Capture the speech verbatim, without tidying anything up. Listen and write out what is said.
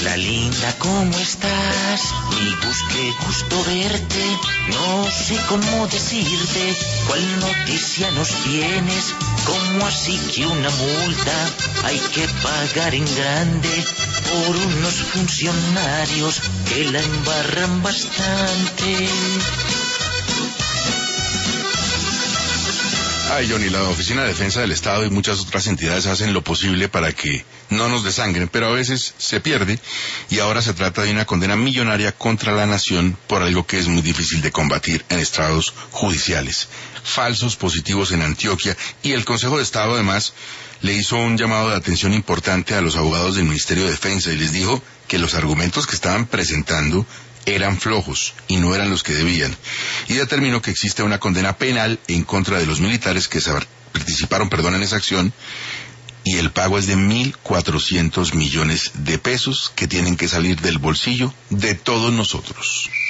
Hola linda, ¿cómo estás? Mi gusto, qué gusto verte. No sé cómo decirte cuál noticia nos tienes. ¿Cómo así que una multa hay que pagar en grande por unos funcionarios que la embarran bastante? Ay, Johnny, la Oficina de Defensa del Estado y muchas otras entidades hacen lo posible para que no nos desangren, pero a veces se pierde y ahora se trata de una condena millonaria contra la nación por algo que es muy difícil de combatir en estrados judiciales. Falsos positivos en Antioquia, y el Consejo de Estado además le hizo un llamado de atención importante a los abogados del Ministerio de Defensa y les dijo que los argumentos que estaban presentando eran flojos y no eran los que debían, y determinó que existe una condena penal en contra de los militares que participaron, perdón, en esa acción, y el pago es de mil cuatrocientos millones de pesos que tienen que salir del bolsillo de todos nosotros.